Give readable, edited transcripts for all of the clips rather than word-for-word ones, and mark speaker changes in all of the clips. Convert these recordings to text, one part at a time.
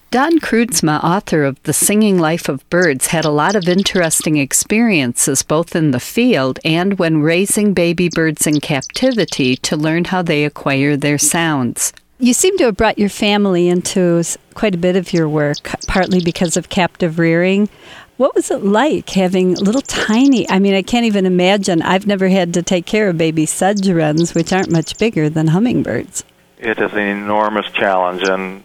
Speaker 1: Don Kreutzma, author of The Singing Life of Birds, had a lot of interesting experiences both in the field and when raising baby birds in captivity to learn how they acquire their sounds. You seem to have brought your family into quite a bit of your work, partly because of captive rearing. What was it like having little tiny, I can't even imagine. I've never had to take care of baby sedge wrens, which aren't much bigger than hummingbirds.
Speaker 2: It is an enormous challenge, and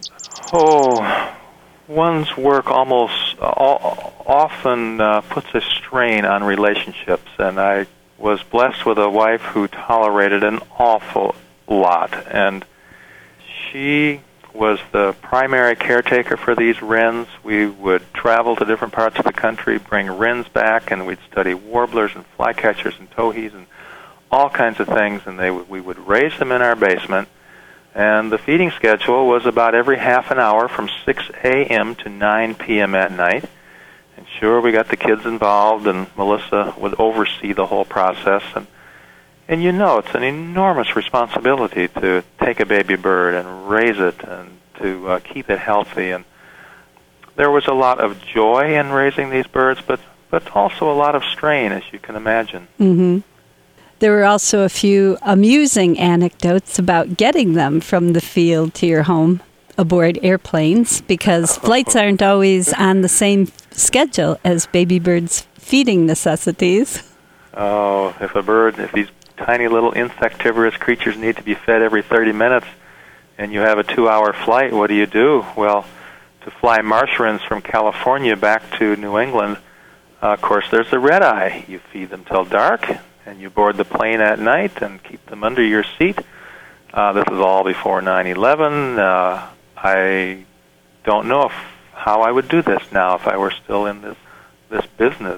Speaker 2: one's work almost often puts a strain on relationships, and I was blessed with a wife who tolerated an awful lot, and she was the primary caretaker for these wrens. We would travel to different parts of the country, bring wrens back, and we'd study warblers and flycatchers and towhees and all kinds of things, and we would raise them in our basement. And the feeding schedule was about every half an hour from 6 a.m. to 9 p.m. at night. And sure, we got the kids involved, and Melissa would oversee the whole process. And it's an enormous responsibility to take a baby bird and raise it and to keep it healthy. And there was a lot of joy in raising these birds, but also a lot of strain, as you can imagine.
Speaker 1: Mm-hmm. There were also a few amusing anecdotes about getting them from the field to your home aboard airplanes, because flights aren't always on the same schedule as baby birds' feeding necessities.
Speaker 2: Oh, if these tiny little insectivorous creatures need to be fed every 30 minutes, and you have a 2-hour flight, what do? Well, to fly marsh wrens from California back to New England, of course, there's the red-eye. You feed them till dark, and you board the plane at night and keep them under your seat. This is all before 9/11. I don't know how I would do this now if I were still in this business.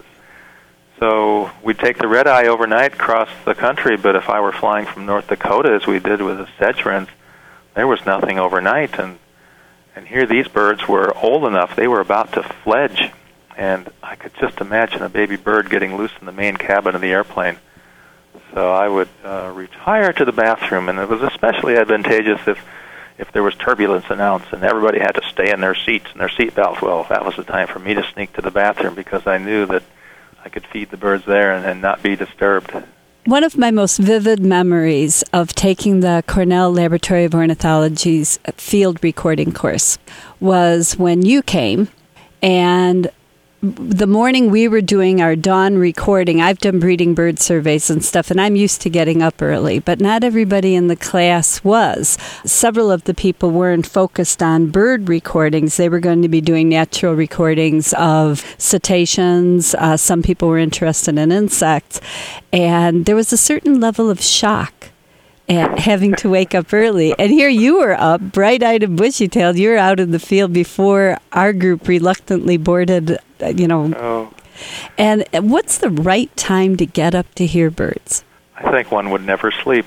Speaker 2: So we'd take the red-eye overnight across the country, but if I were flying from North Dakota, as we did with the sedge wrens, there was nothing overnight. And here these birds were old enough, they were about to fledge. And I could just imagine a baby bird getting loose in the main cabin of the airplane. So I would retire to the bathroom, and it was especially advantageous if there was turbulence announced and everybody had to stay in their seats and their seat belts. Well, that was the time for me to sneak to the bathroom because I knew that I could feed the birds there and not be disturbed.
Speaker 1: One of my most vivid memories of taking the Cornell Laboratory of Ornithology's field recording course was when you came, and the morning we were doing our dawn recording. I've done breeding bird surveys and stuff, and I'm used to getting up early, but not everybody in the class was. Several of the people weren't focused on bird recordings. They were going to be doing natural recordings of cetaceans. Some people were interested in insects, and there was a certain level of shock at having to wake up early. And here you were up, bright-eyed and bushy-tailed. You were out in the field before our group reluctantly boarded,
Speaker 2: Oh.
Speaker 1: And what's the right time to get up to hear birds?
Speaker 2: I think one would never sleep.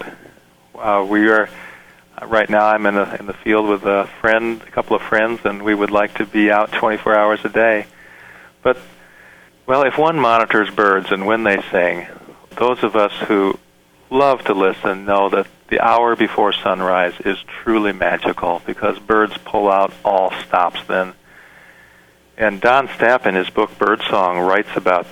Speaker 2: We are right now. I'm in the field with a couple of friends, and we would like to be out 24 hours a day. But if one monitors birds and when they sing, those of us who love to listen know that the hour before sunrise is truly magical because birds pull out all stops then. And Don Stapp, in his book Birdsong, writes about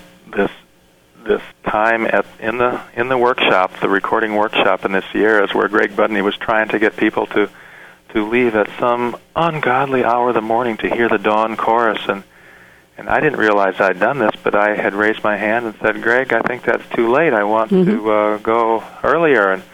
Speaker 2: this time in the workshop, the recording workshop in the Sierras, where Greg Budney was trying to get people to leave at some ungodly hour of the morning to hear the dawn chorus. And I didn't realize I'd done this, but I had raised my hand and said, "Greg, I think that's too late. I want to go earlier." And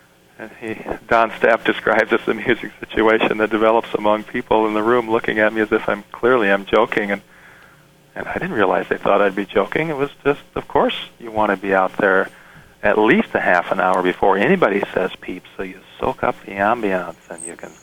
Speaker 2: Don Stapp describes this amusing situation that develops among people in the room looking at me as if I'm joking. And I didn't realize they thought I'd be joking. It was just, of course, you want to be out there at least a half an hour before anybody says peep, so you soak up the ambiance and you can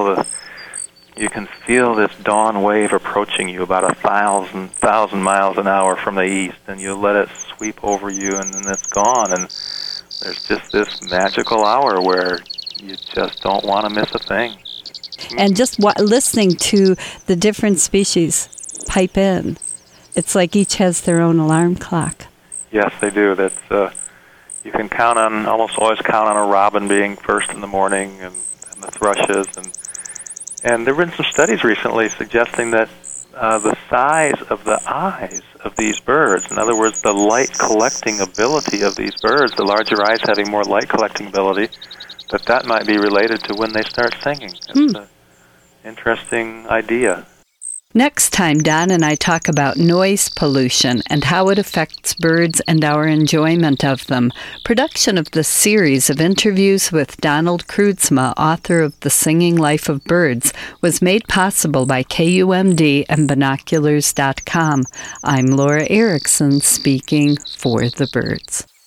Speaker 2: feel this dawn wave approaching you about 1,000 miles an hour from the east, and you let it sweep over you, and then it's gone. And there's just this magical hour where you just don't want to miss a thing.
Speaker 1: And just listening to the different species pipe in, it's like each has their own alarm clock.
Speaker 2: Yes, they do. That's you can almost always count on a robin being first in the morning, and the thrushes, and And there have been some studies recently suggesting that the size of the eyes of these birds, in other words, the light collecting ability of these birds, the larger eyes having more light collecting ability, that might be related to when they start singing. It's an interesting idea.
Speaker 1: Next time, Don and I talk about noise pollution and how it affects birds and our enjoyment of them. Production of this series of interviews with Donald Kroodsma, author of The Singing Life of Birds, was made possible by KUMD and Binoculars.com. I'm Laura Erickson, speaking for the birds.